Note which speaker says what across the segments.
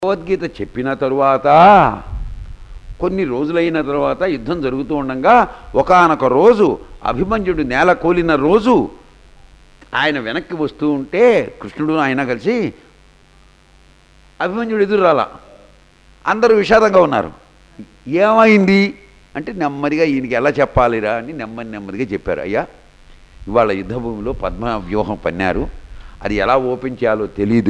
Speaker 1: భగవద్గీత చెప్పిన తరువాత కొన్ని రోజులైన తర్వాత యుద్ధం జరుగుతూ ఉండగా ఒకానొక రోజు అభిమన్యుడు నేల కోలిన రోజు ఆయన వెనక్కి వస్తూ ఉంటే కృష్ణుడు ఆయన కలిసి అభిమన్యుడు ఎదురు రాలా. అందరూ విషాదంగా ఉన్నారు. ఏమైంది అంటే నెమ్మదిగా ఈయనకి ఎలా చెప్పాలిరా అని నెమ్మదిగా చెప్పారు. అయ్యా, ఇవాళ యుద్ధభూమిలో పద్మ వ్యూహం పన్నారు, అది ఎలా ఓపెన్ చేయాలో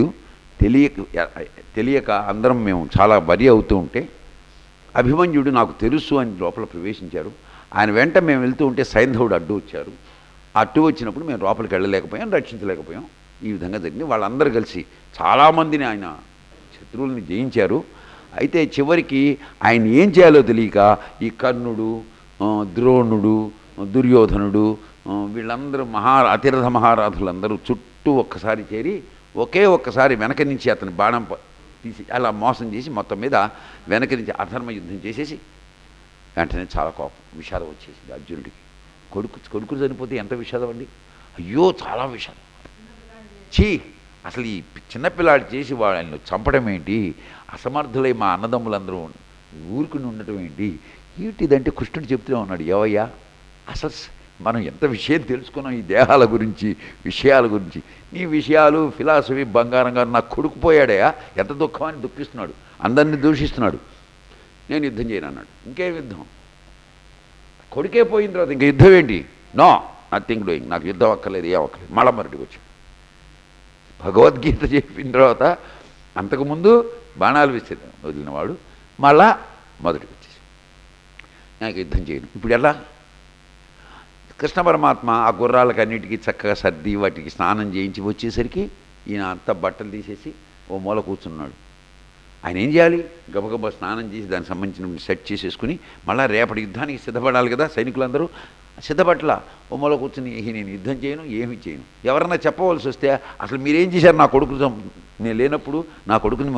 Speaker 1: తెలియక అందరం మేము చాలా వరి అవుతూ ఉంటే అభిమన్యుడు నాకు తెలుసు అని లోపల ప్రవేశించారు. ఆయన వెంట మేము వెళ్తూ ఉంటే సైంధవుడు అడ్డు వచ్చారు. అడ్డు వచ్చినప్పుడు మేము లోపలికి వెళ్ళలేకపోయాం, రక్షించలేకపోయాం. ఈ విధంగా జరిగింది. వాళ్ళందరూ కలిసి చాలామందిని ఆయన శత్రువుల్ని జయించారు. అయితే చివరికి ఆయన ఏం చేయాలో తెలియక ఈ కర్ణుడు, ద్రోణుడు, దుర్యోధనుడు వీళ్ళందరూ అతిరథ మహారాధులందరూ చుట్టూ ఒక్కసారి చేరి ఒక్కసారి వెనక నుంచి అతని బాణం తీసి అలా మోసం చేసి మొత్తం మీద వెనక నుంచి అధర్మ యుద్ధం చేసేసి వెంటనే చాలా కోపం, విషాదం వచ్చేసింది అర్జునుడికి. కొడుకు చనిపోతే ఎంత విషాదం అండి! అయ్యో, చాలా విషాదం. అసలు ఈ చిన్నపిల్లాడు చేసి వాళ్ళని చంపడం ఏంటి, అసమర్థులై మా అన్నదమ్ములందరూ ఊరుకుని ఉండటం ఏంటి, ఏంటిదంటే కృష్ణుడు చెప్తూనే ఉన్నాడు, ఏవయ్యా అసలు మనం ఎంత విషయం తెలుసుకున్నాం ఈ దేహాల గురించి, విషయాల గురించి. నీ విషయాలు ఫిలాసఫీ బంగారం గారు నాకు కొడుకుపోయాడయా, ఎంత దుఃఖం అని దుఃఖిస్తున్నాడు, అందరినీ దూషిస్తున్నాడు. నేను యుద్ధం చేయను అన్నాడు. ఇంకేం యుద్ధం, కొడుకే పోయిన తర్వాత ఇంక యుద్ధం ఏంటి? నో, నథింగ్ డూయింగ్, నాకు యుద్ధం అక్కర్లేదు, ఏం అక్కర్లేదు. మళ్ళా మరటికి వచ్చాడు. భగవద్గీత చెప్పిన తర్వాత అంతకుముందు బాణాలు వదిలినవాడు మళ్ళా మొదటికి వచ్చేసి నాకు యుద్ధం చేయను. ఇప్పుడు ఎలా? కృష్ణ పరమాత్మ ఆ గుర్రాలకన్నిటికీ చక్కగా సర్ది వాటికి స్నానం చేయించి వచ్చేసరికి ఈయన అంతా బట్టలు తీసేసి ఓ మూల కూర్చున్నాడు. ఆయన ఏం చేయాలి? గబగబా స్నానం చేసి దానికి సంబంధించిన సెట్ చేసేసుకుని మళ్ళీ రేపటి యుద్ధానికి సిద్ధపడాలి కదా సైనికులందరూ. సిద్ధపట్ల ఓ మూల కూర్చుని నేను యుద్ధం చేయను, ఏమీ చేయను. ఎవరన్నా చెప్పవలసి వస్తే అసలు మీరేం చేశారు నా కొడుకు, నేను లేనప్పుడు నా కొడుకుని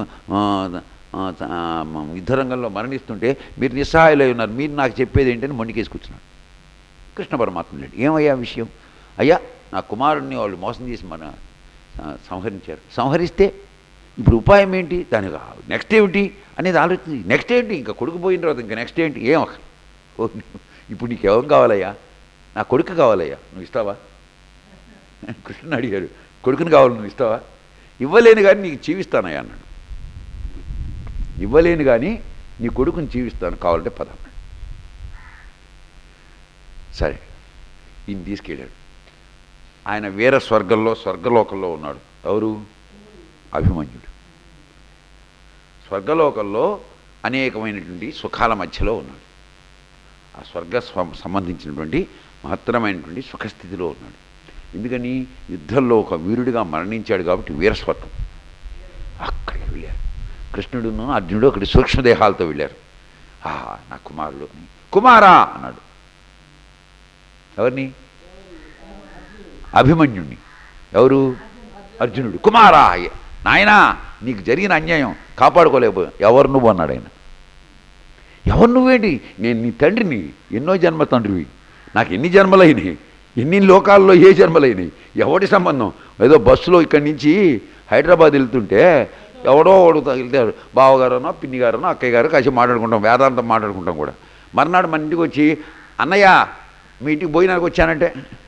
Speaker 1: యుద్ధరంగంలో మరణిస్తుంటే మీరు నిస్సహాయులై ఉన్నారు, మీరు నాకు చెప్పేది ఏంటని మొండికేసి కూర్చున్నాడు. కృష్ణ పరమాత్మ లేడు. ఏమయ్యా విషయం? అయ్యా, నా కుమారుడిని వాళ్ళు మోసం చేసి సంహరించారు. సంహరిస్తే ఇప్పుడు ఉపాయం ఏంటి, దానికి నెక్స్ట్ ఏమిటి అనేది ఆలోచించి, నెక్స్ట్ ఏంటి, ఇంకా కొడుకు పోయిన తర్వాత ఇంకా నెక్స్ట్ ఏంటి, ఇప్పుడు నీకేం కావాలయ్యా? నా కొడుకు కావాలయ్యా, నువ్వు ఇస్తావా? కృష్ణుని అడిగాడు, కొడుకుని కావాలి, నువ్వు ఇస్తావా? ఇవ్వలేను కానీ నీకు జీవిస్తానయ్యా అన్నాడు. ఇవ్వలేను కానీ నీ కొడుకుని జీవిస్తాను, కావాలంటే పద అన్నాడు. సరే, ఈయన తీసుకెళ్ళాడు. ఆయన వీర స్వర్గలోకంలో ఉన్నాడు. ఎవరు? అభిమన్యుడు. స్వర్గలోకంలో అనేకమైనటువంటి సుఖాల మధ్యలో ఉన్నాడు. ఆ స్వర్గ సంబంధించినటువంటి మహత్తరమైనటువంటి సుఖస్థితిలో ఉన్నాడు. ఎందుకని? యుద్ధంలో ఒక వీరుడిగా మరణించాడు కాబట్టి వీరస్వర్గం. అక్కడికి వెళ్ళారు. కృష్ణుడును అర్జునుడు అక్కడి సూక్ష్మదేహాలతో వెళ్ళారు. నా కుమారుడు అని, కుమారా అన్నాడు. ఎవరిని? అభిమన్యుడిని. ఎవరు? అర్జునుడు. కుమారా, నాయనా నీకు జరిగిన అన్యాయం కాపాడుకోలేకపోయావు, ఎవరు నువ్వు అన్నాడు ఆయన. ఎవరు నువ్వేంటి? నేను నీ తండ్రిని, ఎన్నో జన్మ తండ్రివి, నాకు ఎన్ని జన్మలైనవి, ఎన్ని లోకాల్లో ఏ జన్మలైనవి, ఎవడి సంబంధం? ఏదో బస్సులో ఇక్కడి నుంచి హైదరాబాద్ వెళ్తుంటే ఎవడో వాడు తగిలితాడు, బావగారనో పిన్ని గారనో అక్కయ్య గారు కాసి మాట్లాడుకుంటాం, వేదాంతం మాట్లాడుకుంటాం కూడా. మర్నాడు మన ఇంటికి వచ్చి, అన్నయ్య మీ ఇంటికి భోజనానికి వచ్చానంటే,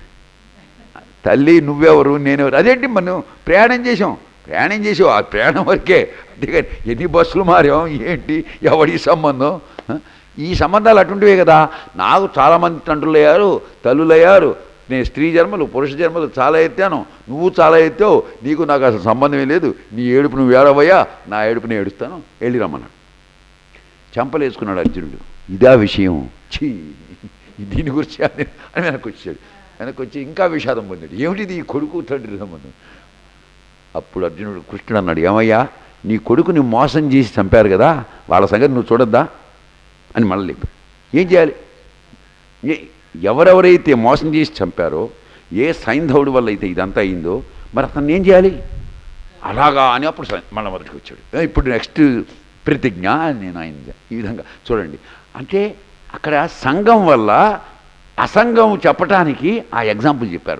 Speaker 1: తల్లి నువ్వెవరు నేనెవరు? అదేంటి మనం ప్రయాణం చేసావు, ఆ ప్రయాణం వరకే, అంతేగాని ఎన్ని బస్సులు మారాం ఏంటి, ఎవడి సంబంధం? ఈ సంబంధాలు అటువంటివే కదా. నాకు చాలామంది తండ్రులు అయ్యారు, తల్లులు అయ్యారు, నేను స్త్రీ జన్మలు పురుష జన్మలు చాలా ఎత్తాను, నువ్వు చాలా ఎత్తావు, నీకు నాకు అసలు సంబంధమే లేదు, నీ ఏడుపు నువ్వు ఏడవయ్యా, నా ఏడుపు నేను ఏడుస్తాను, వెళ్ళి రమ్మన్నాడు. చెంపలేసుకున్నాడు అర్జునుడు. ఇదా విషయం, దీని గురించి అని వెనక్కి వచ్చాడు. వెనక్కి వచ్చి ఇంకా విషాదం పొందాడు. ఏమిటిది ఈ కొడుకు తండ్రి సంబంధం? అప్పుడు అర్జునుడు కృష్ణుడు అన్నాడు, ఏమయ్యా నీ కొడుకుని మోసం చేసి చంపారు కదా, వాళ్ళ సంగతి నువ్వు చూడొద్దా అని మళ్ళీ ఏం చేయాలి? ఎవరెవరైతే మోసం చేసి చంపారో, ఏ సైంధవుడి వల్ల అయితే ఇదంతా అయిందో, మరి అతన్ని ఏం చేయాలి? అలాగా అని అప్పుడు మళ్ళీ మొదటికి వచ్చాడు. ఇప్పుడు నెక్స్ట్ ప్రతిజ్ఞ నేను ఆయన ఈ విధంగా చూడండి. అంటే అక్కడ సంఘం వల్ల అసంగం చెప్పటానికి ఆ ఎగ్జాంపుల్ చెప్పారు.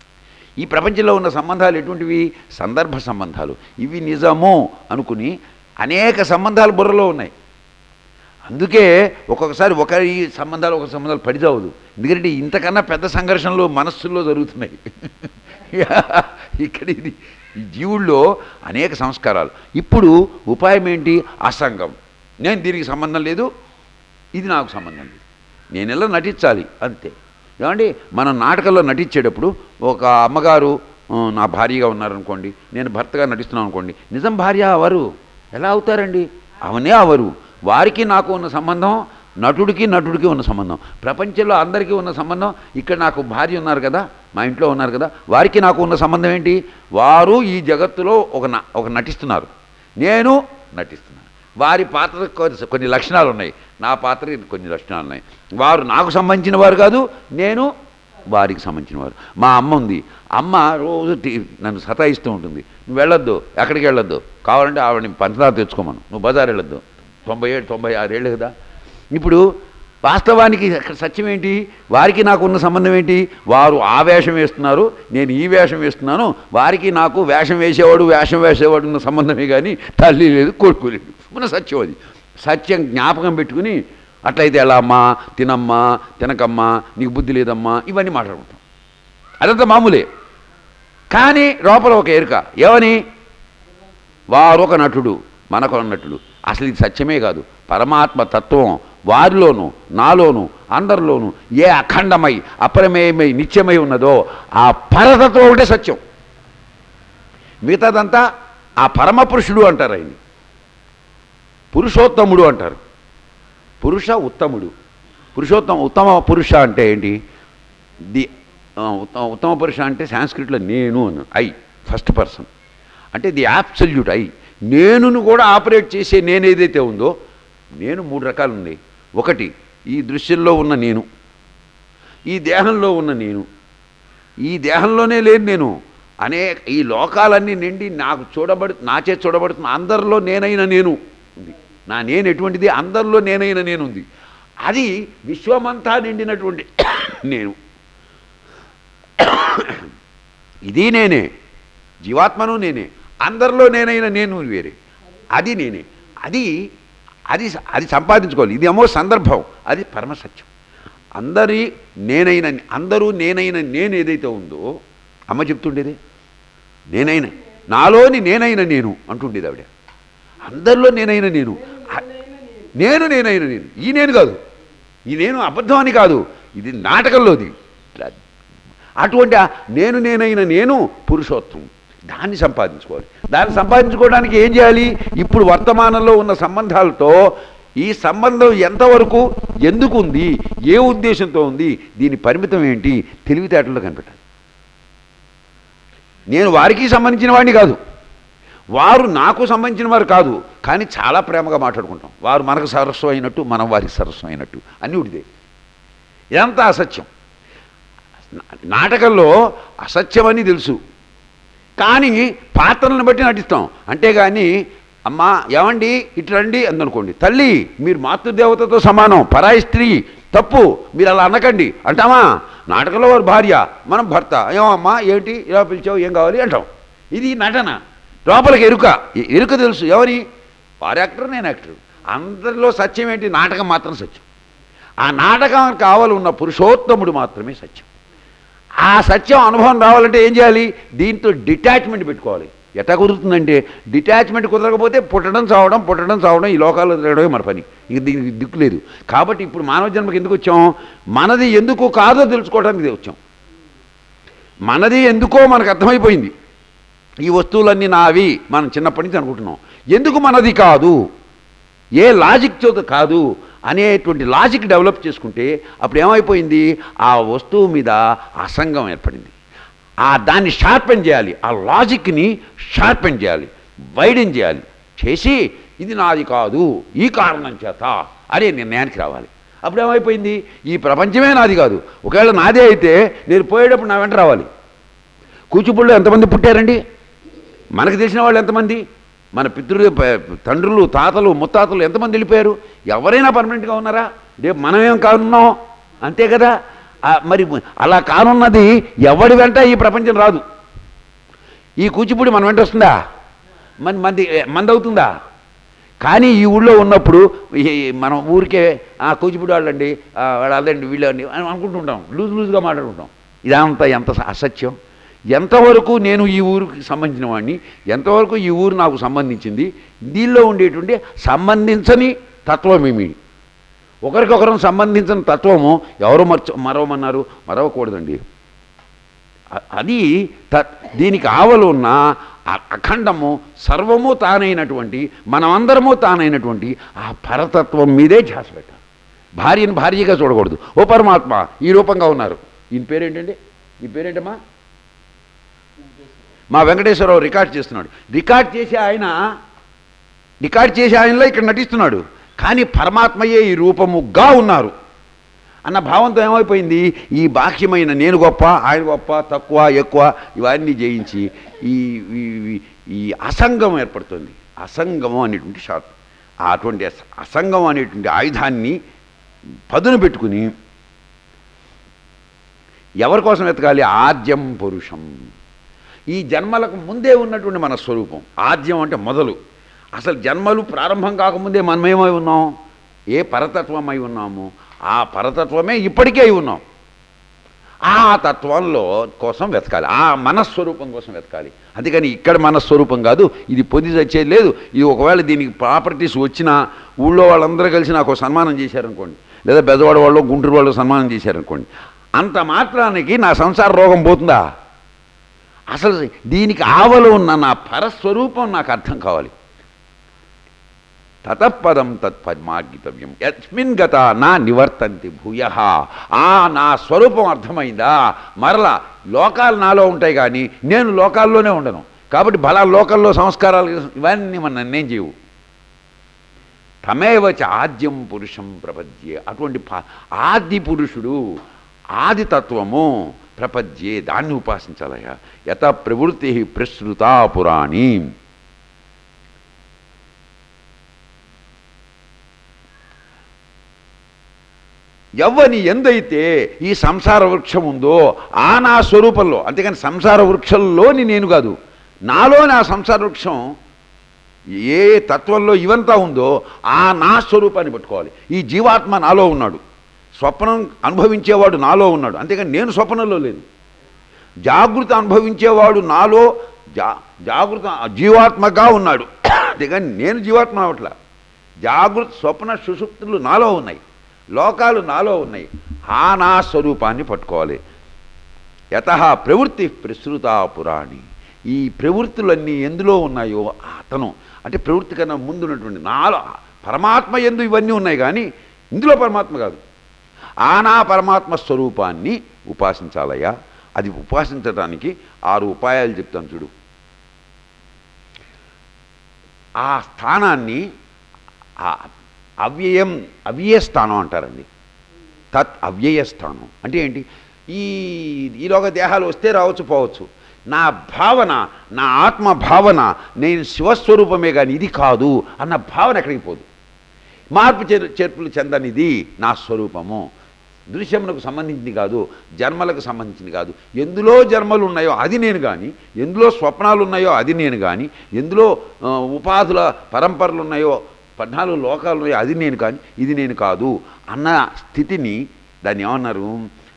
Speaker 1: ఈ ప్రపంచంలో ఉన్న సంబంధాలు ఎటువంటివి? సందర్భ సంబంధాలు. ఇవి నిజము అనుకుని అనేక సంబంధాలు బుర్రలో ఉన్నాయి. అందుకే ఒక్కొక్కసారి ఒకరి సంబంధాలు పడిచావదు. ఎందుకంటే ఇంతకన్నా పెద్ద సంఘర్షణలు మనస్సుల్లో జరుగుతున్నాయి. ఇక్కడ ఇది ఈ జీవుల్లో అనేక సంస్కారాలు. ఇప్పుడు ఉపాయం ఏంటి? అసంగం. నేను దీనికి సంబంధం లేదు, ఇది నాకు సంబంధం లేదు, నేను ఎలా నటించాలి అంతే. ఏమండి, మనం నాటకంలో నటించేటప్పుడు ఒక అమ్మగారు నా భార్యగా ఉన్నారనుకోండి, నేను భర్తగా నటిస్తున్నాను అనుకోండి, నిజం భార్య అవరు. ఎలా అవుతారండి? అవనే అవరు. వారికి నాకు ఉన్న సంబంధం నటుడికి ఉన్న సంబంధం, ప్రపంచంలో అందరికీ ఉన్న సంబంధం. ఇక్కడ నాకు భార్య ఉన్నారు కదా, మా ఇంట్లో ఉన్నారు కదా, వారికి నాకు ఉన్న సంబంధం ఏంటి? వారు ఈ జగత్తులో ఒక నటిస్తున్నారు, నేను నటిస్తున్నాను. వారి పాత్రకు కొన్ని లక్షణాలు ఉన్నాయి, నా పాత్రకి కొన్ని లక్షణాలు ఉన్నాయి. వారు నాకు సంబంధించిన వారు కాదు, నేను వారికి సంబంధించిన వారు. మా అమ్మ ఉంది, అమ్మ రోజు నన్ను సతాయిస్తూ ఉంటుంది. నువ్వు వెళ్ళొద్దు, ఎక్కడికి వెళ్ళొద్దు, కావాలంటే ఆవిడని పంచదార తెచ్చుకోమను, నువ్వు బజార్ వెళ్ళొద్దు. 97-96 ఏళ్ళు కదా. ఇప్పుడు వాస్తవానికి సత్యం ఏంటి? వారికి నాకు ఉన్న సంబంధం ఏంటి? వారు ఆ వేషం వేస్తున్నారు, నేను ఈ వేషం వేస్తున్నాను. వారికి నాకు వేషం వేసేవాడు ఉన్న సంబంధమే కానీ తల్లి లేదు, కొడుకు లేదు. ఉన్న సత్యం అది. సత్యం జ్ఞాపకం పెట్టుకుని అట్లయితే ఎలా అమ్మా, తినమ్మా, తినకమ్మా, నీకు బుద్ధి లేదమ్మా, ఇవన్నీ మాట్లాడుకుంటాం. అదంతా మామూలే. కానీ లోపల ఒక ఎరుక. ఏమని? వారు ఒక నటుడు, మనకు నటుడు. అసలు ఇది సత్యమే కాదు, పరమాత్మ తత్వం వారిలోనూ నాలోనూ అందరిలోనూ ఏ అఖండమై అపరమేయమై నిత్యమై ఉన్నదో ఆ పరతత్వం ఒకటే సత్యం. మిగతాదంతా ఆ పరమపురుషుడు అంటారు, ఆయన్ని పురుషోత్తముడు అంటారు. పురుష ఉత్తముడు, ఉత్తమ పురుష అంటే ఏంటి? ఉత్తమ పురుష అంటే సాంస్క్రిట్లో నేను అని, ఐ ఫస్ట్ పర్సన్ అంటే ది అబ్సల్యూట్ ఐ. నేనును కూడా ఆపరేట్ చేసే నేనేదైతే ఉందో, నేను 3 రకాలు ఉన్నాయి. ఒకటి ఈ దృశ్యంలో ఉన్న నేను, ఈ దేహంలో ఉన్న నేను, ఈ దేహంలోనే లేని నేను. ఈ లోకాలన్నీ నిండి నాచే చూడబడుతున్న అందరిలో నేనైన నేను ఉంది. నా నేను ఎటువంటిది? అందరిలో నేనైన నేను ఉంది. అది విశ్వమంతా నిండినటువంటి నేను. ఇది నేనే, జీవాత్మను నేనే, అందరిలో నేనైనా నేను వేరే, అది నేనే. అది అది అది సంపాదించుకోవాలి. ఇది ఏమో సందర్భం, అది పరమసత్యం. అందరూ నేనైన నేను ఏదైతే ఉందో, అమ్మ చెప్తుండేది నేనైనా, నాలోని నేనైన నేను అంటుండేది ఆవిడ. అందరిలో నేనైన నేను, నేనైన నేను. ఈ నేను కాదు, ఈ నేను అబద్ధం అని కాదు, ఇది నాటకంలోది. అటువంటి నేనైన నేను పురుషోత్తం. దాన్ని సంపాదించుకోవాలి. దాన్ని సంపాదించుకోవడానికి ఏం చేయాలి? ఇప్పుడు వర్తమానంలో ఉన్న సంబంధాలతో ఈ సంబంధం ఎంతవరకు, ఎందుకు ఉంది, ఏ ఉద్దేశంతో ఉంది, దీని పరిమితం ఏంటి, తెలివితేటల్లో కనిపెట్టాలి. నేను వారికి సంబంధించిన వాడిని కాదు, వారు నాకు సంబంధించిన వారు కాదు, కానీ చాలా ప్రేమగా మాట్లాడుకుంటాం. వారు మనకు సరస్వం అయినట్టు, మనం వారికి సరస్వం అయినట్టు, అన్నీ ఉడిదే. ఇదంతా అసత్యం. నాటకంలో అసత్యమని తెలుసు, కానీ పాత్రలను బట్టి నటిస్తాం. అంతేగాని అమ్మా ఏమండి ఇటు రండి అందనుకోండి, తల్లి మీరు మాతృదేవతతో సమానం, పరాయి స్త్రీ, తప్పు, మీరు అలా అనకండి అంటామా? నాటకంలో వారు భార్య, మనం భర్త. ఏమమ్మా ఏంటి ఇలా పిలిచావు, ఏం కావాలి అంటాం. ఇది నటన. లోపలికి ఎరుక తెలుసు. ఎవరి? వారు యాక్టర్, నేను యాక్టర్. అందరిలో సత్యం ఏంటి? నాటకం మాత్రం సత్యం. ఆ నాటకానికి కావాలి ఉన్న పురుషోత్తముడు మాత్రమే సత్యం. ఆ సత్యం అనుభవం రావాలంటే ఏం చేయాలి? దీంతో డిటాచ్మెంట్ పెట్టుకోవాలి. ఎట్లా కుదురుతుందంటే, డిటాచ్మెంట్ కుదరకపోతే పుట్టడం చావడం ఈ లోకాల్లో తిరగడమే మన పని. ఇక దీనికి దిక్కు లేదు. కాబట్టి ఇప్పుడు మానవ జన్మకి ఎందుకు వచ్చాం? మనది ఎందుకు కాదో తెలుసుకోవడానికి వచ్చాం. మనది ఎందుకో మనకు అర్థమైపోయింది. ఈ వస్తువులన్నీ నావి మనం చిన్నప్పటి నుంచి అనుకుంటున్నాం. ఎందుకు మనది కాదు, ఏ లాజిక్ చేత కాదు అనేటువంటి లాజిక్ డెవలప్ చేసుకుంటే అప్పుడు ఏమైపోయింది? ఆ వస్తువు మీద అసంగం ఏర్పడింది. దాన్ని షార్పెన్ చేయాలి, ఆ లాజిక్ని షార్పెన్ చేయాలి, వైడెన్ చేయాలి. చేసి ఇది నాది కాదు ఈ కారణం చేత అనే నిర్ణయానికి రావాలి. అప్పుడు ఏమైపోయింది? ఈ ప్రపంచమే నాది కాదు. ఒకవేళ నాదే అయితే నేను పోయేటప్పుడు నా వెంట రావాలి. కూచిపూడిలో ఎంతమంది పుట్టారండి? మనకు తెలిసిన వాళ్ళు ఎంతమంది? మన తండ్రులు, తాతలు, ముత్తాతలు ఎంతమంది వెళ్ళిపోయారు? ఎవరైనా పర్మనెంట్గా ఉన్నారా? రేపు మనమేం కానున్నాం, అంతే కదా. మరి అలా కానున్నది ఎవడి వెంట ఈ ప్రపంచం రాదు. ఈ కూచిపూడి మన వెంట వస్తుందా? మంది అవుతుందా? కానీ ఈ ఊళ్ళో ఉన్నప్పుడు మనం ఊరికే కూచిపూడి వాళ్ళండి వాళ్ళు అదండి వీళ్ళండి అని అనుకుంటుంటాం, లూజ్గా మాట్లాడుకుంటాం. ఇదంతా ఎంత అసత్యం. ఎంతవరకు నేను ఈ ఊరికి సంబంధించిన వాడిని, ఎంతవరకు ఈ ఊరు నాకు సంబంధించింది, దీనిలో ఉండేటువంటి సంబంధించని తత్వమేమి, ఒకరికొకరం సంబంధించిన తత్వము ఎవరు మరవమన్నారు? మరవకూడదండి. అది దీనికి ఆవలు ఉన్న అఖండము సర్వము తానైనటువంటి మనమందరము తానైనటువంటి ఆ పరతత్వం మీదే ధ్యాస పెట్టాలి. భార్యను భార్యగా చూడకూడదు. ఓ పరమాత్మ ఈ రూపంగా ఉన్నారు. ఈయన పేరేంటండి? ఈ పేరేంటమ్మా? మా వెంకటేశ్వరరావు రికార్డ్ చేస్తున్నాడు. రికార్డ్ చేసే ఆయనలో ఇక్కడ నటిస్తున్నాడు. కానీ పరమాత్మయే ఈ రూపముగా ఉన్నారు అన్న భావంతో ఏమైపోయింది? ఈ బాహ్యమైన నేను గొప్ప, ఆయన గొప్ప, తక్కువ ఎక్కువ ఇవన్నీ జయించి ఈ అసంగం ఏర్పడుతుంది. అసంగమం అనేటువంటి అటువంటి అసంగం అనేటువంటి ఆయుధాన్ని పదును పెట్టుకుని ఎవరి కోసం వెతకాలి? ఆద్యం పురుషం. ఈ జన్మలకు ముందే ఉన్నటువంటి మన స్వరూపం. ఆద్యం అంటే మొదలు. అసలు జన్మలు ప్రారంభం కాకముందే మనమేమై ఉన్నాం? ఏ పరతత్వమై ఉన్నాము? ఆ పరతత్వమే ఇప్పటికే అయి ఉన్నాం. ఆ తత్వంలో కోసం వెతకాలి, ఆ మనస్వరూపం కోసం వెతకాలి. అందుకని ఇక్కడ మనస్వరూపం కాదు, ఇది పొంది వచ్చేది లేదు. ఇది ఒకవేళ దీనికి ప్రాపర్టీస్ వచ్చినా ఊళ్ళో వాళ్ళందరూ కలిసి నాకు సన్మానం చేశారనుకోండి, లేదా బెదవాడ వాళ్ళు గుంటూరు వాళ్ళు సన్మానం చేశారనుకోండి, అంత మాత్రానికి నా సంసార రోగం పోతుందా? అసలు దీనికి ఆవలు ఉన్న నా పరస్వరూపం నాకు అర్థం కావాలి. తతపదం తత్పద్మార్గితవ్యం యస్మిన్ గత నా నివర్తంతి భూయ. నా స్వరూపం అర్థమైందా? మరలా లోకాలు నాలో ఉంటాయి కానీ నేను లోకాల్లోనే ఉండను. కాబట్టి బలా లోకల్లో సంస్కారాలు ఇవన్నీ మన నన్నేం చేయవు. తమేవచ ఆద్యం పురుషం ప్రపద్యే. అటువంటి ఆది పురుషుడు, ఆది తత్వము ప్రపద్యే, దాన్ని ఉపాసించాలయ్యా. యత ప్రవృత్తి ప్రసృతా పురాణి. ఎవ్వని ఎందైతే ఈ సంసార వృక్షం ఉందో ఆ నా స్వరూపంలో, అంతేకాని సంసార వృక్షంలోని నేను కాదు, నాలో నా సంసార వృక్షం ఏ తత్వంలో ఇవంతా ఉందో ఆ నా స్వరూపాన్ని పట్టుకోవాలి. ఈ జీవాత్మ నాలో ఉన్నాడు, స్వప్నం అనుభవించేవాడు నాలో ఉన్నాడు, అంతేకాని నేను స్వప్నంలో లేదు. జాగృతి అనుభవించేవాడు నాలో జాగృత జీవాత్మగా ఉన్నాడు, అంతేకాని నేను జీవాత్మ అవట్లా. జాగృతి స్వప్న సుషుప్తులు నాలో ఉన్నాయి, లోకాలు నాలో ఉన్నాయి. ఆ నా స్వరూపాన్ని పట్టుకోవాలి. యత ప్రవృత్తి ప్రసృతా పురాణి. ఈ ప్రవృత్తులన్నీ ఎందులో ఉన్నాయో అతను, అంటే ప్రవృత్తి కన్నా ముందున్నటువంటి నాలో పరమాత్మ ఎందు ఇవన్నీ ఉన్నాయి, కానీ ఇందులో పరమాత్మ కాదు. ఆ నా పరమాత్మ స్వరూపాన్ని ఉపాసించాలయ్యా. అది ఉపాసించడానికి 6 ఉపాయాలు చెప్తాను చూడు. ఆ స్థానాన్ని అవ్యయ స్థానం అంటారండి. తత్ అవ్యయ స్థానం అంటే ఏంటి? ఈలోక దేహాలు వస్తే రావచ్చు పోవచ్చు. నా భావన, నా ఆత్మ భావన నేను శివస్వరూపమే కానీ ఇది కాదు అన్న భావన ఎక్కడికి పోదు. మార్పు చేర్పులు చెందనిది నా స్వరూపము. దృశ్యములకు సంబంధించింది కాదు, జన్మలకు సంబంధించింది కాదు. ఎందులో జన్మలు ఉన్నాయో అది నేను కానీ, ఎందులో స్వప్నాలు ఉన్నాయో అది నేను కానీ, ఎందులో ఉపాధుల పరంపరలు ఉన్నాయో 14 లోకాలు ఉన్నాయో అది నేను కానీ, ఇది నేను కాదు అన్న స్థితిని దాన్ని ఏమన్నారు?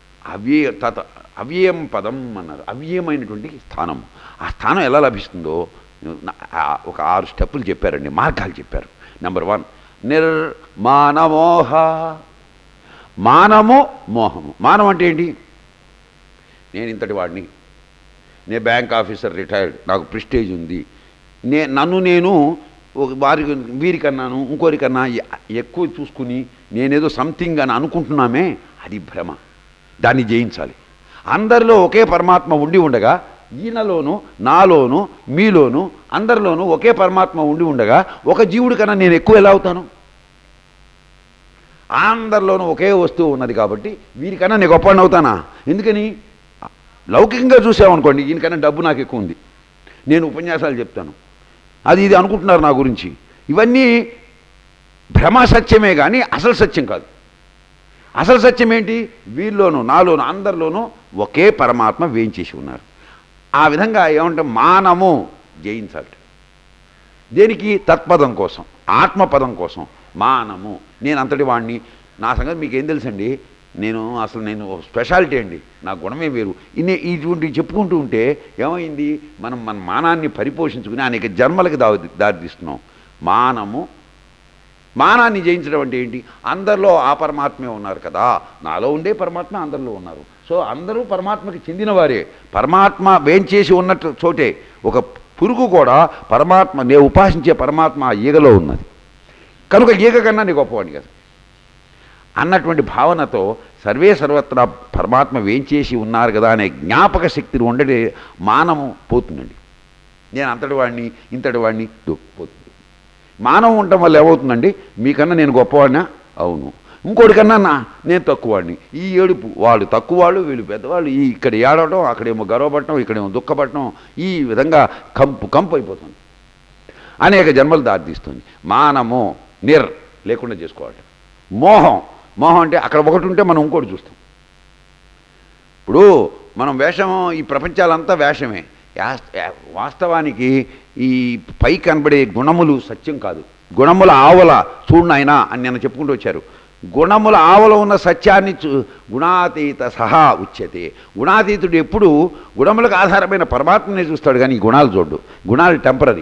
Speaker 1: అవ్యయం పదం అన్నారు. అవ్యయమైనటువంటి స్థానం. ఆ స్థానం ఎలా లభిస్తుందో ఒక 6 స్టెప్పులు చెప్పారండి, మార్గాలు చెప్పారు. నెంబర్ 1 నిర్మానమోహ. మానము మోహము. మానం అంటే ఏంటి? నేను ఇంతటి వాడిని, నేను బ్యాంక్ ఆఫీసర్ రిటైర్డ్, నాకు ప్రెస్టేజ్ ఉంది, నన్ను నేను వీరికన్నాను ఇంకోరికన్నా ఎక్కువ చూసుకుని నేనేదో సంథింగ్ అని అనుకుంటున్నామే, అది భ్రమ. దాన్ని జయించాలి. అందరిలో ఒకే పరమాత్మ ఉండి ఉండగా, ఈయనలోను నాలోను మీలోను అందరిలోనూ ఒకే పరమాత్మ ఉండి ఉండగా ఒక జీవుడి కన్నా నేను ఎక్కువ ఎలా అవుతాను? అందరిలోనూ ఒకే వస్తువు ఉన్నది కాబట్టి వీరికన్నా నేను గొప్పవాడిని అవుతానా? ఎందుకని? లౌకికంగా చూసామనుకోండి, ఈయనకన్నా డబ్బు నాకు ఎక్కువ ఉంది, నేను ఉపన్యాసాలు చెప్తాను, అది ఇది అనుకుంటున్నారు నా గురించి. ఇవన్నీ భ్రమ సత్యమే కానీ అసలు సత్యం కాదు. అసలు సత్యం ఏంటి? వీళ్ళలోనూ నాలోనూ అందరిలోనూ ఒకే పరమాత్మ వేయించేసి ఉన్నారు. ఆ విధంగా ఏమంటే మానము జయించాలి. దేనికి? తత్పదం కోసం, ఆత్మపదం కోసం. మానము, నేను అంతటి వాడిని, నా సంగతి మీకేం తెలుసండి, నేను స్పెషాలిటీ అండి, నా గుణమే వేరు. ఇటువంటివి చెప్పుకుంటూ ఉంటే ఏమైంది? మనం మన మానాన్ని పరిపోషించుకుని అనేక జన్మలకు దారితీస్తున్నాం. మానాన్ని జయించడం అంటే ఏంటి? అందరిలో ఆ పరమాత్మే ఉన్నారు కదా, నాలో ఉండే పరమాత్మ అందరిలో ఉన్నారు. సో అందరూ పరమాత్మకి చెందినవారే. పరమాత్మ వేంచేసి ఉన్నట్టు చోటే ఒక పురుగు కూడా పరమాత్మ, నేను ఉపాసించే పరమాత్మ ఆ ఈగలో ఉన్నది కనుక ఈగ కన్నా నీ గొప్పవాడిని కదా అన్నటువంటి భావనతో సర్వే సర్వత్రా పరమాత్మ వేంచేసి ఉన్నారు కదా అనే జ్ఞాపక శక్తిని ఉండడే మానము పోతుందండి. నేను అంతటి వాడిని ఇంతటి వాడిని పోతుంది. మానవం ఉండటం వల్ల ఏమవుతుందండి? మీకన్నా నేను గొప్పవాడినా? అవును. ఇంకోటికన్నా నేను తక్కువవాడిని. ఈ ఏడుపు, వాళ్ళు తక్కువవాళ్ళు వీళ్ళు పెద్దవాళ్ళు, ఇక్కడ ఏడవడం, అక్కడేమో గర్వపడటం, ఇక్కడేమో దుఃఖపడటం, ఈ విధంగా కంపు అయిపోతుంది. అనేక జన్మలు దారితీస్తుంది. మానము లేకుండా చేసుకోవాలి. మోహం అంటే అక్కడ ఒకటి ఉంటే మనం ఇంకోటి చూస్తాం. ఇప్పుడు మనం వేషం, ఈ ప్రపంచాలంతా వేషమే. వాస్తవానికి ఈ పై కనబడే గుణములు సత్యం కాదు. గుణముల ఆవల చూడనైనా అని నేను చెప్పుకుంటూ వచ్చారు. గుణముల ఆవల ఉన్న సత్యాన్ని గుణాతీత సహా ఉచ్యతే. గుణాతీతుడు ఎప్పుడు గుణములకు ఆధారమైన పరమాత్మనే చూస్తాడు, కానీ ఈ గుణాలు చూడ్డు. గుణాలు టెంపరీ.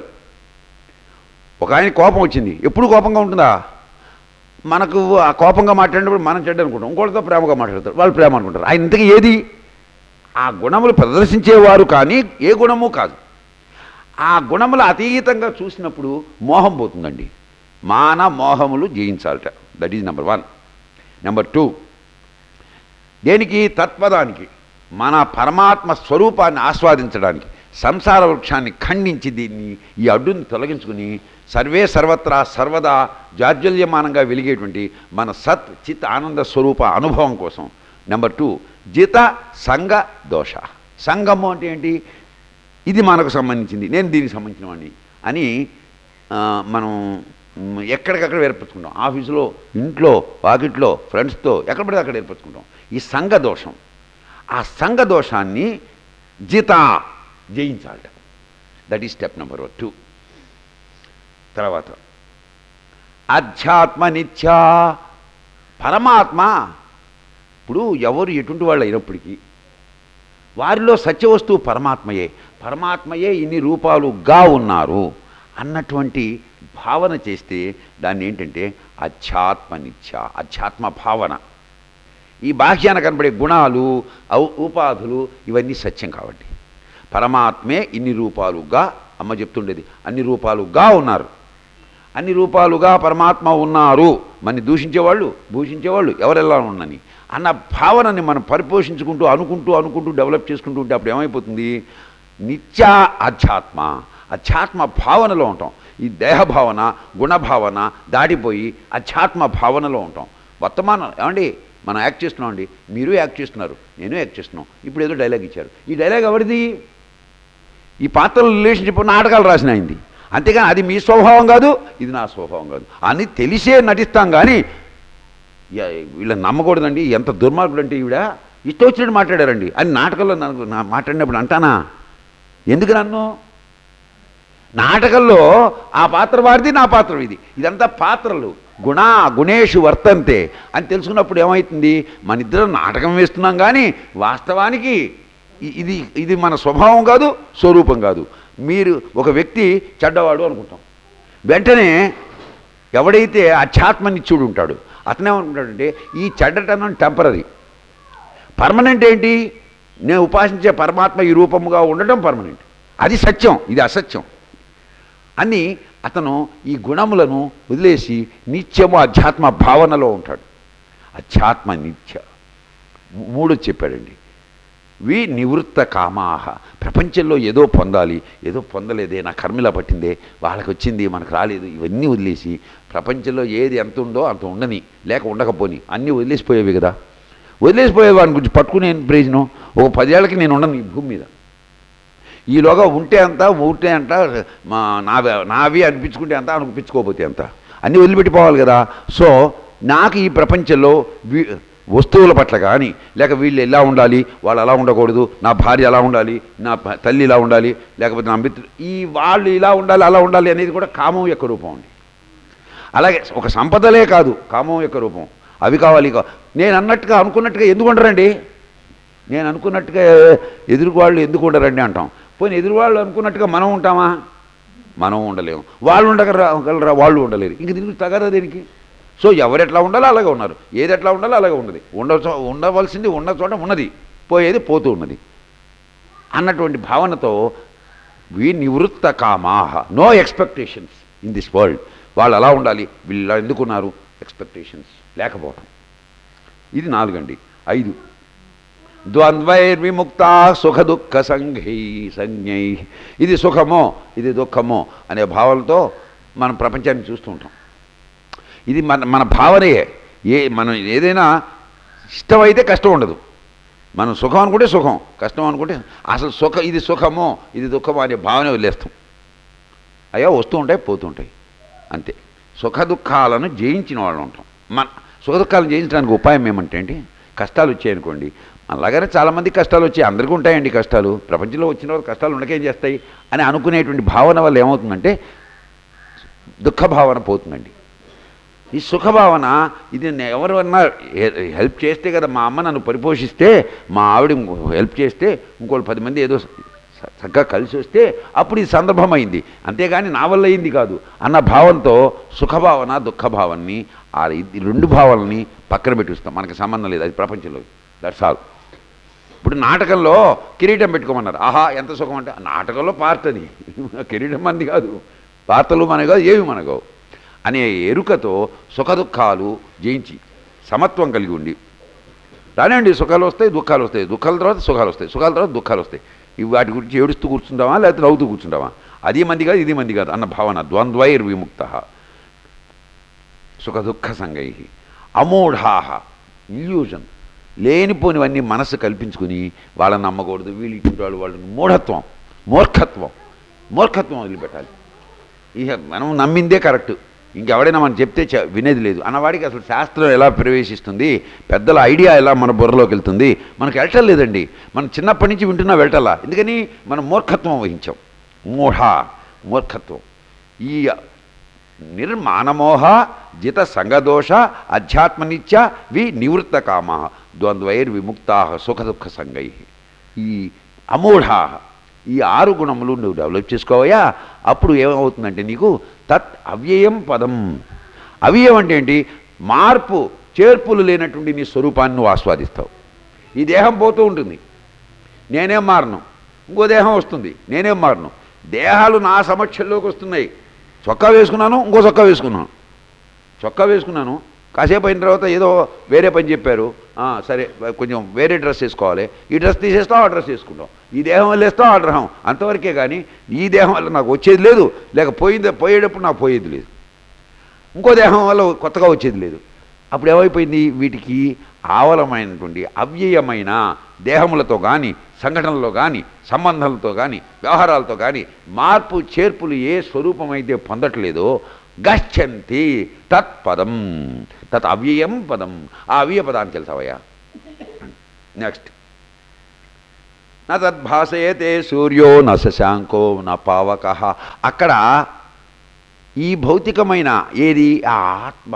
Speaker 1: ఒక ఆయన కోపం వచ్చింది, ఎప్పుడు కోపంగా ఉంటుందా? మనకు ఆ కోపంగా మాట్లాడినప్పుడు మనం చెడ్డ అనుకుంటాం, ఇంకోటితో ప్రేమగా మాట్లాడతారు, వాళ్ళు ప్రేమ అనుకుంటారు. ఆయన ఇంతకీ ఏది? ఆ గుణములు ప్రదర్శించేవారు కానీ ఏ గుణము కాదు. ఆ గుణములు అతీతంగా చూసినప్పుడు మోహం పోతుందండి. మోహములు జయించాలట. That is number 1. నెంబర్ 2, దేనికి? తత్పదానికి, మన పరమాత్మ స్వరూపాన్ని ఆస్వాదించడానికి. సంసార వృక్షాన్ని ఖండించి దీన్ని, ఈ అడ్డుని తొలగించుకుని సర్వే సర్వత్రా సర్వదా జాజ్వల్యమానంగా వెలిగేటువంటి మన సత్ చిత్ ఆనంద స్వరూప అనుభవం కోసం. నెంబర్ 2, జిత సంగ దోష. సంగము అంటే ఏంటి? ఇది మనకు సంబంధించింది, నేను దీనికి సంబంధించిన వాడిని అని మనం ఎక్కడికక్కడ ఏర్పరచుకుంటాం. ఆఫీసులో, ఇంట్లో, వాకిట్లో, ఫ్రెండ్స్తో, ఎక్కడ పడితే అక్కడ ఏర్పరచుకుంటాం. ఈ సంఘ దోషం, ఆ సంఘ దోషాన్ని జయించాలట. That is step number 2. తర్వాత అధ్యాత్మ నిత్య. పరమాత్మ ఇప్పుడు ఎవరు ఎటువంటి వాళ్ళు అయినప్పటికీ వారిలో సత్యవస్తువు పరమాత్మయే ఇన్ని రూపాలుగా ఉన్నారు అన్నటువంటి భావన చేస్తే దాన్ని ఏంటంటే అధ్యాత్మనిత్య, అధ్యాత్మ భావన. ఈ బాహ్యాన కనబడే గుణాలు, ఉపాధులు ఇవన్నీ సత్యం కాబట్టి పరమాత్మే ఇన్ని రూపాలుగా, అమ్మ చెప్తుండేది, అన్ని రూపాలుగా ఉన్నారు. అన్ని రూపాలుగా పరమాత్మ ఉన్నారు. మన భూషించేవాళ్ళు ఎవరెలా ఉన్నని అన్న భావనని మనం పరిపోషించుకుంటూ అనుకుంటూ డెవలప్ చేసుకుంటూ ఉంటే అప్పుడు ఏమైపోతుంది? నిత్య అధ్యాత్మ భావనలో ఉంటాం. ఈ దేహభావన, గుణభావన దాటిపోయి అధ్యాత్మ భావనలో ఉంటాం. వర్తమానం ఏమండి, మనం యాక్ట్ చేస్తున్నాం అండి, మీరు యాక్ట్ చేస్తున్నారు, నేను యాక్ట్ చేస్తున్నాం. ఇప్పుడు ఏదో డైలాగ్ ఇచ్చారు, ఈ డైలాగ్ ఎవరిది? ఈ పాత్రల రిలేషన్షిప్ నాటకాలు రాసిన అయింది. అంతేగాని అది మీ స్వభావం కాదు, ఇది నా స్వభావం కాదు అని తెలిసే నటిస్తాం. కానీ వీళ్ళని నమ్మకూడదండి, ఎంత దుర్మార్గుడు అంటే ఈవిడ ఇష్టం వచ్చినట్టు మాట్లాడారండి అని నాటకంలో మాట్లాడినప్పుడు అంటానా? ఎందుకు నన్ను? నాటకంలో ఆ పాత్ర వారిది, నా పాత్ర ఇది, ఇదంతా పాత్రలు. గుణేషు వర్తంతే అని తెలుసుకున్నప్పుడు ఏమవుతుంది? మన ఇద్దరం నాటకం వేస్తున్నాం కానీ వాస్తవానికి ఇది మన స్వభావం కాదు, స్వరూపం కాదు. మీరు ఒక వ్యక్తి చెడ్డవాడు అనుకుంటాం, వెంటనే ఎవడైతే అధ్యాత్మనిత్యుడు ఉంటాడు అతనేమనుకుంటాడంటే ఈ చెడ్డటనం టెంపరీ, పర్మనెంట్ ఏంటి? నేను ఉపాసించే పరమాత్మ ఈ రూపముగా ఉండటం పర్మనెంట్, అది సత్యం, ఇది అసత్యం అని అతను ఈ గుణములను వదిలేసి నిత్యము అధ్యాత్మ భావనలో ఉంటాడు. అధ్యాత్మ నిత్య. 3 చెప్పాడండి. నివృత్త కామాహ. ప్రపంచంలో ఏదో పొందాలి, ఏదో పొందలేదే, నా కర్మిలా పట్టిందే, వాళ్ళకి వచ్చింది మనకు రాలేదు, ఇవన్నీ వదిలేసి ప్రపంచంలో ఏది ఎంత ఉందో అంత ఉండని, లేక ఉండకపోని అన్నీ వదిలేసిపోయేవి కదా. వదిలేసిపోయే వాని గురించి పట్టుకునే ప్రయోజనం? ఒక 10 ఏళ్ళకి నేను ఉండను ఈ భూమి మీద, ఈలోగా ఉంటే అంత నావి అనిపించుకుంటే అంత, అనిపించుకోకపోతే అంత, అన్నీ వదిలిపెట్టిపోవాలి కదా. సో నాకు ఈ ప్రపంచంలో వస్తువుల పట్ల కానీ, లేక వీళ్ళు ఎలా ఉండాలి, వాళ్ళు అలా ఉండకూడదు, నా భార్య అలా ఉండాలి, నా తల్లి ఇలా ఉండాలి, లేకపోతే నా మిత్రులు వాళ్ళు ఇలా ఉండాలి అలా ఉండాలి అనేది కూడా కామం యొక్క రూపం అండి. అలాగే ఒక సంపదలే కాదు, కామం యొక్క రూపం. అవి కావాలి, నేను అన్నట్టుగా అనుకున్నట్టుగా ఎందుకు ఉండరండి, నేను అనుకున్నట్టుగా ఎదురువాళ్ళు ఎందుకు ఉండరండి అంటాం. పోనీ ఎదురువాళ్ళు అనుకున్నట్టుగా మనం ఉంటామా? మనం ఉండలేము. వాళ్ళు ఉండగలరా? వాళ్ళు ఉండలేరు. ఇంక దీనికి తగరా దేనికి? సో ఎవరెట్లా ఉండాలో అలాగే ఉన్నారు, ఏది ఎట్లా ఉండాలో అలాగే ఉన్నది. ఉండవలసింది ఉన్న చోట ఉన్నది, పోయేది పోతూ ఉన్నది అన్నటువంటి భావనతో వినివృత్త కామాహ, no expectations in this world. వాళ్ళు అలా ఉండాలి, వీళ్ళు ఇలా ఎందుకున్నారు, ఎక్స్పెక్టేషన్స్ లేకపోవడం. ఇది 4 అండి. 5 ద్వంద్వైర్విముక్త సుఖ దుఃఖ సంజ్ఞై. ఇది సుఖమో ఇది దుఃఖమో అనే భావనతో మనం ప్రపంచాన్ని చూస్తూ ఉంటాం. ఇది మన భావనయే. మనం ఏదైనా ఇష్టమైతే కష్టం ఉండదు. మనం సుఖం అనుకుంటే సుఖం, కష్టం అనుకుంటే అసలు ఇది సుఖమో ఇది దుఃఖమో అనే భావన వదిలేస్తాం. అయ్యో వస్తూ ఉంటాయి పోతూ ఉంటాయి అంతే. సుఖ దుఃఖాలను జయించిన వాళ్ళు ఉంటాం. సుఖ దుఃఖాలను జయించడానికి ఉపాయం ఏమంటే అండి, కష్టాలు వచ్చాయనుకోండి, అలాగనే చాలామంది కష్టాలు వచ్చాయి, అందరికీ ఉంటాయండి కష్టాలు. ప్రపంచంలో వచ్చిన వాళ్ళు కష్టాలు ఉండకేం చేస్తాయి అని అనుకునేటువంటి భావన వల్ల ఏమవుతుందంటే దుఃఖ భావన పోతుందండి. ఈ సుఖభావన ఇది ఎవరన్నా హెల్ప్ చేస్తే కదా, మా అమ్మ నన్ను పరిపోషిస్తే, మా ఆవిడ హెల్ప్ చేస్తే, ఇంకోళ్ళు 10 మంది ఏదో చక్కగా కలిసి వస్తే అప్పుడు ఇది సందర్భం అయింది, అంతేగాని నా వల్ల అయింది కాదు అన్న భావంతో సుఖభావన దుఃఖభావాన్ని ఆ 2 భావాలని పక్కన పెట్టిస్తాం. మనకు సంబంధం లేదు, అది ప్రపంచంలో. That's all. ఇప్పుడు నాటకంలో కిరీటం పెట్టుకోమన్నారు. ఆహా ఎంత సుఖం అంటే, నాటకంలో పార్ట్ అది, కిరీటం మంది కాదు, పాత్రలు మనకు కాదు, ఏవి మనకు అనే ఎరుకతో సుఖ దుఃఖాలు జయించి సమత్వం కలిగి ఉండి రానండి. సుఖాలు వస్తాయి, దుఃఖాలు వస్తాయి, దుఃఖాల తర్వాత సుఖాలు వస్తాయి, సుఖాల తర్వాత దుఃఖాలు వస్తాయి. ఇవి వాటి గురించి ఏడుస్తూ కూర్చుంటామా లేకపోతే నవ్వుతూ కూర్చుంటామా, అది మంది కాదు ఇది మంది కాదు అన్న భావన. ద్వంద్వైర్విముక్త సుఖ దుఃఖ సంగై. అమూఢాహ, ఇల్యూజన్, లేనిపోనివన్నీ మనసు కల్పించుకుని వాళ్ళని నమ్మకూడదు, వీళ్ళు ఇటువంటి వాళ్ళని మూఢత్వం, మూర్ఖత్వం వదిలిపెట్టాలి. ఇక మనం నమ్మిందే కరెక్ట్, ఇంకెవడైనా మనం చెప్తే వినేది లేదు అన్నవాడికి అసలు శాస్త్రం ఎలా ప్రవేశిస్తుంది, పెద్దల ఐడియా ఎలా మన బుర్రలోకి వెళ్తుంది, మనకు వెళ్ళటం లేదండి. మనం చిన్నప్పటి నుంచి వింటున్నా వెళ్ళటల్లా. ఎందుకని మనం మూర్ఖత్వం వహించాం. మూర్ఖత్వం. ఈ నిర్మానమోహ జిత సంగదోష అధ్యాత్మనిత్య నివృత్త కామ ద్వంద్వైర్విముక్తా సుఖ దుఃఖ సంగై. ఈ అమూఢా, ఈ 6 గుణములు నువ్వు డెవలప్ చేసుకోవయా, అప్పుడు ఏమవుతుందంటే నీకు తత్ అవ్యయం పదం. అవ్యయం అంటే ఏంటి? మార్పు చేర్పులు లేనటువంటి నీ స్వరూపాన్ని నువ్వు ఆస్వాదిస్తావు. ఈ దేహం పోతూ ఉంటుంది, నేనేం మారను, ఇంకో దేహం వస్తుంది, నేనేం మారను. దేహాలు నా సమక్షంలోకి వస్తున్నాయి. చొక్కా వేసుకున్నాను, ఇంకో చొక్కా వేసుకున్నాను, కాసేపు అయిన తర్వాత ఏదో వేరే పని చెప్పారు, సరే కొంచెం వేరే డ్రెస్ వేసుకోవాలి, ఈ డ్రెస్ తీసేస్తాం, ఆ డ్రెస్ వేసుకుంటాం, ఈ దేహం వల్ల వేస్తాం, ఆ దేహం అంతవరకే. కానీ ఈ దేహం వల్ల నాకు వచ్చేది లేదు, లేక పోయేటప్పుడు నాకు పోయేది లేదు, ఇంకో దేహం వల్ల కొత్తగా వచ్చేది లేదు. అప్పుడు ఏమైపోయింది? వీటికి ఆవలమైనటువంటి అవ్యయమైన దేహములతో కానీ, సంఘటనలో కానీ, సంబంధాలతో కానీ, వ్యవహారాలతో కానీ మార్పు చేర్పులు ఏ స్వరూపమైతే పొందట్లేదో గచ్చంతి తత్పదం. తత్ అవ్యయం పదం. ఆ అవ్యయ పదాన్ని తెలుసావయ్యా. నెక్స్ట్, నా తద్భాసయతే సూర్యో న శశాంకో న పావక. అక్కడ ఈ భౌతికమైన ఏది ఆ ఆత్మ,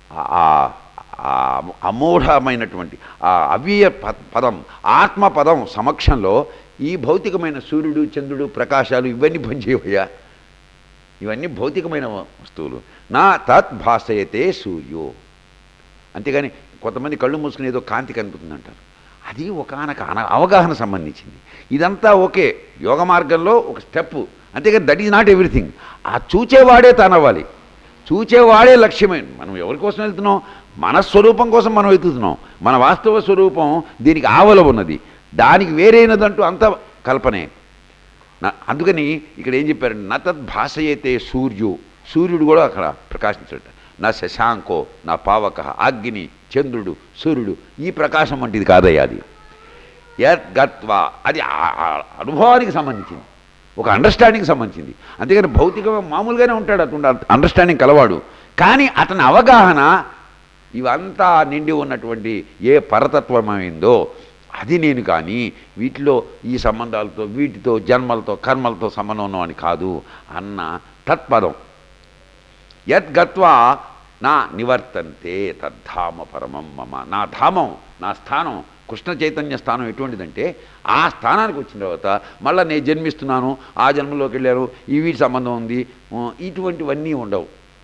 Speaker 1: అమూఢమైనటువంటి ఆ అవ్యయ పదం, ఆత్మపదం సమక్షంలో ఈ భౌతికమైన సూర్యుడు, చంద్రుడు, ప్రకాశాలు ఇవన్నీ పనిచేయవయ్యా. ఇవన్నీ భౌతికమైన వస్తువులు. నా తత్ భాసయతే సూర్యో. అంతేగాని కొంతమంది కళ్ళు మూసుకుని ఏదో కాంతి కనిపిస్తుంది అంటారు, అది ఒకనొక అవగాహన సంబంధించింది. ఇదంతా ఓకే, యోగ మార్గంలో ఒక స్టెప్, అంతేగాని దట్ ఈజ్ నాట్ ఎవ్రీథింగ్. ఆ చూచేవాడే తానవ్వాలి, చూచేవాడే లక్ష్యమే. మనం ఎవరి కోసం వెళ్తున్నాం? మన స్వరూపం కోసం మనం వెతుకుతున్నాం. మన వాస్తవ స్వరూపం దీనికి ఆవల ఉన్నది, దానికి వేరైనదంటూ అంత కల్పనే. అందుకని ఇక్కడ ఏం చెప్పారంటే నా తద్భాసయతే సూర్యు, సూర్యుడు కూడా అక్కడ ప్రకాశించట. నా శశాంకో నా పావక, అగ్ని, చంద్రుడు, సూర్యుడు ఈ ప్రకాశం వంటిది కాదయ్యా. అది యద్గత్వా, అది అనుభవానికి సంబంధించింది, ఒక అండర్స్టాండింగ్కి సంబంధించింది. అంతేగాని భౌతికంగా మామూలుగానే ఉంటాడు, అతను అండర్స్టాండింగ్ కలవాడు. కానీ అతని అవగాహన ఇవంతా నిండి ఉన్నటువంటి ఏ పరతత్వమైందో అది నేను. కానీ వీటిలో ఈ సంబంధాలతో వీటితో జన్మలతో కర్మలతో సంబంధం ఉన్నవాని కాదు అన్న తత్పదం. యద్గత్వా నా నివర్తంతే తద్ధామ పరమం మమ. నా ధామం, నా స్థానం, కృష్ణ చైతన్య స్థానం ఎటువంటిదంటే ఆ స్థానానికి వచ్చిన తర్వాత మళ్ళీ నేను జన్మిస్తున్నాను, ఆ జన్మలోకి వెళ్ళారు, ఈ వీటి సంబంధం ఉంది, ఇటువంటివన్నీ ఉండవు.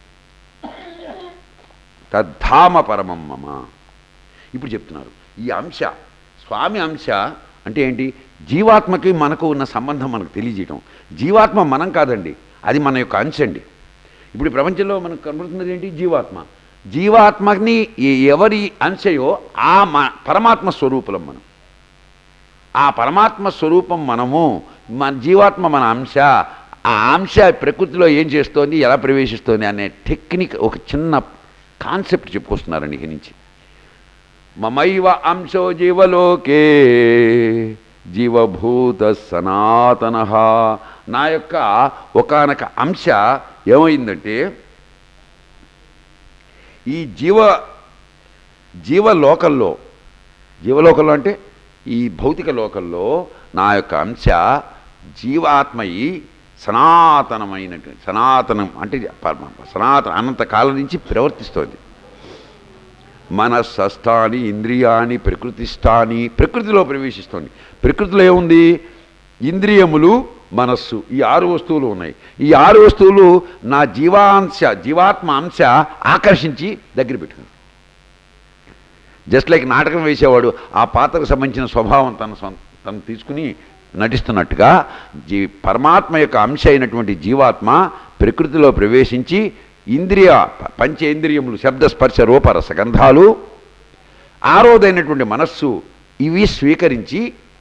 Speaker 1: తద్ధామ పరమం మమ. ఇప్పుడు చెప్తున్నారు ఈ అంశ, స్వామి అంశ అంటే ఏంటి? జీవాత్మకి మనకు ఉన్న సంబంధం మనకు తెలియజేయటం. జీవాత్మ మనం కాదండి, అది మన యొక్క అంశ అండి. ఇప్పుడు ప్రపంచంలో మనకు కనబడుతున్నది ఏంటి? జీవాత్మ. జీవాత్మని ఎవరి అంశయో ఆ పరమాత్మ స్వరూపులం మనం. ఆ పరమాత్మ స్వరూపం మనము, మన జీవాత్మ మన అంశ. ఆ అంశ ప్రకృతిలో ఏం చేస్తోంది, ఎలా ప్రవేశిస్తోంది అనే టెక్నిక్, ఒక చిన్న కాన్సెప్ట్ చెప్పుకొస్తున్నారండి ఇక నుంచి. మమైవ అంశో జీవలోకే జీవభూత సనాతన. నా యొక్క ఒకానొక అంశ ఏమైందంటే ఈ జీవలోకంలో అంటే ఈ భౌతిక లోకంలో నా యొక్క అంశ జీవాత్మయి సనాతనమైనటువంటి, సనాతనం అంటే సనాతన అనంతకాలం నుంచి ప్రవర్తిస్తోంది. మనస్సస్థాని ఇంద్రియాని ప్రకృతిస్థాని. ప్రకృతిలో ప్రవేశిస్తోంది. ప్రకృతిలో ఏముంది? ఇంద్రియములు, మనస్సు, ఈ 6 వస్తువులు ఉన్నాయి. ఈ 6 వస్తువులు నా జీవాత్మ అంశ ఆకర్షించి దగ్గర పెట్టుకుంది. జస్ట్ లైక్ నాటకం వేసేవాడు ఆ పాత్రకు సంబంధించిన స్వభావం తను తీసుకుని నటిస్తున్నట్టుగా పరమాత్మ యొక్క అంశ అయినటువంటి జీవాత్మ ప్రకృతిలో ప్రవేశించి పంచేంద్రియములు, శబ్ద స్పర్శ రూప రసగంధాలు, 6వదైనటువంటి మనస్సు, ఇవి స్వీకరించి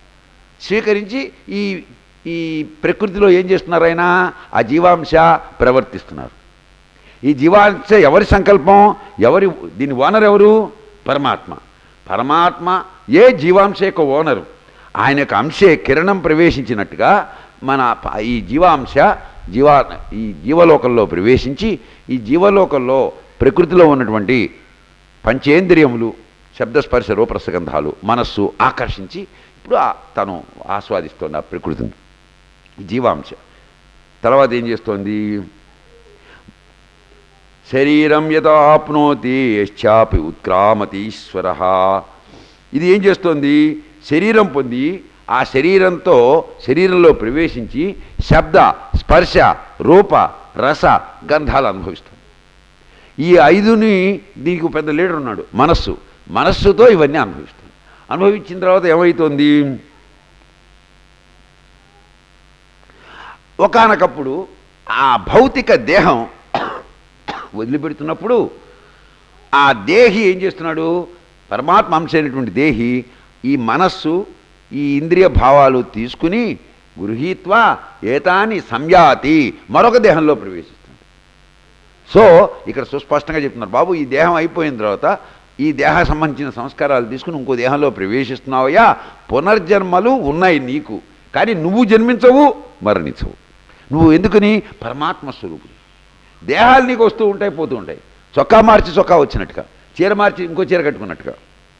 Speaker 1: ఈ ప్రకృతిలో ఏం చేస్తున్నారు? ఆయన ఆ జీవాంశ ప్రవర్తిస్తున్నారు. ఈ జీవాంశ ఎవరి సంకల్పం? దీని ఓనర్ ఎవరు? పరమాత్మ. పరమాత్మ ఏ జీవాంశ యొక్క ఓనరు. ఆయన యొక్క అంశే కిరణం ప్రవేశించినట్టుగా మన ఈ జీవాంశ ఈ జీవలోకంలో ప్రవేశించి ఈ జీవలోకంలో ప్రకృతిలో ఉన్నటువంటి పంచేంద్రియములు, శబ్దస్పర్శ రూపరసగంధాలు, మనస్సు ఆకర్షించి ఇప్పుడు తను ఆస్వాదిస్తోంది ఆ ప్రకృతిని, జీవాంశ. తర్వాత ఏం చేస్తోంది? శరీరం యదా ఆప్నోతి యశ్చాపి ఉత్క్రామతీశ్వర. ఇది ఏం చేస్తోంది? శరీరం పొంది ఆ శరీరంలో ప్రవేశించి శబ్ద స్పర్శ రూప రస గంధాలు అనుభవిస్తుంది. ఈ 5ని దీనికి పెద్ద లీడర్ ఉన్నాడు, మనస్సుతో ఇవన్నీ అనుభవిస్తుంది. అనుభవించిన తర్వాత ఏమవుతుంది? ఒకానొకప్పుడు ఆ భౌతిక దేహం వదిలిపెడుతున్నప్పుడు ఆ దేహి ఏం చేస్తున్నాడు? పరమాత్మ అంశ అయినటువంటి దేహి ఈ మనస్సు, ఈ ఇంద్రియ భావాలు తీసుకుని గృహీత్వా ఏతాని సంయాతి, మరొక దేహంలో ప్రవేశిస్తుంది. సో ఇక్కడ సుస్పష్టంగా చెప్తున్నారు, బాబు ఈ దేహం అయిపోయిన తర్వాత ఈ దేహ సంబంధించిన సంస్కారాలు తీసుకుని ఇంకో దేహంలో ప్రవేశిస్తున్నావయ్యా. పునర్జన్మలు ఉన్నాయి నీకు, కానీ నువ్వు జన్మించవు, మరణించవు. నువ్వు ఎందుకని? పరమాత్మ స్వరూపుడు. దేహాలు నీకు వస్తూ ఉంటాయి, పోతూ ఉంటాయి. చొక్కా మార్చి చొక్కా వచ్చినట్టుగా, చీర మార్చి ఇంకో చీర కట్టుకున్నట్టుగా.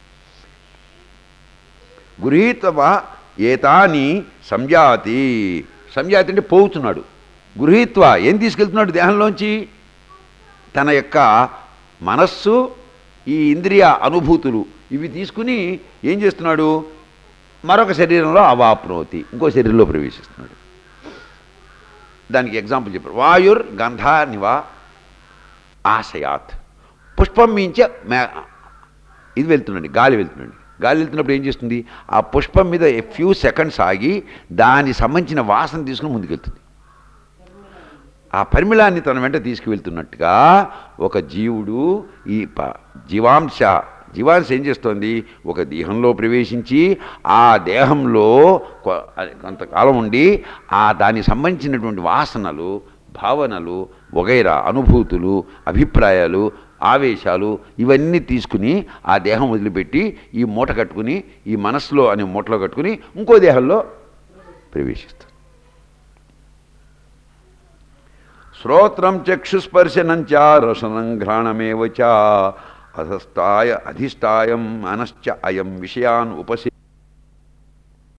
Speaker 1: గృహీత్వా ఏతాని సంజాతి. సంజాతి అంటే పోతున్నాడు. గృహీత్వా ఏం తీసుకెళ్తున్నాడు దేహంలోంచి? తన యొక్క మనస్సు, ఈ ఇంద్రియ అనుభూతులు ఇవి తీసుకుని ఏం చేస్తున్నాడు? మరొక శరీరంలో అవాప్నోతి, ఇంకో శరీరంలో ప్రవేశిస్తున్నాడు. దానికి ఎగ్జాంపుల్ చెప్పారు. వాయుర్ గంధానివా ఆశయాత్. పుష్పం మించే ఇది వెళ్తున్నాడు, గాలి వెళ్తున్నాడు. గాలి వెళ్తున్నప్పుడు ఏం చేస్తుంది? ఆ పుష్పం మీద ఫ్యూ సెకండ్స్ ఆగి దానికి సంబంధించిన వాసన తీసుకుని ముందుకెళ్తుంది. ఆ పరిమళాన్ని తన వెంట తీసుకువెళ్తున్నట్టుగా ఒక జీవుడు ఈ జీవాంశ ఏం చేస్తోంది? ఒక దేహంలో ప్రవేశించి ఆ దేహంలో కొంతకాలం ఉండి దానికి సంబంధించినటువంటి వాసనలు, భావనలు, వగైరా అనుభూతులు, అభిప్రాయాలు, ఆవేశాలు ఇవన్నీ తీసుకుని ఆ దేహం వదిలిపెట్టి ఈ మూట కట్టుకుని, ఈ మనస్సులో అనే మూటలో కట్టుకుని ఇంకో దేహంలో ప్రవేశిస్తుంది. శ్రోత్రం చక్షుస్పర్శనం చ రసనం ఘ్రాణమేవ చ అధస్థాయ అధిష్టాయం మనశ్చ అయం విషయాన్ ఉపసే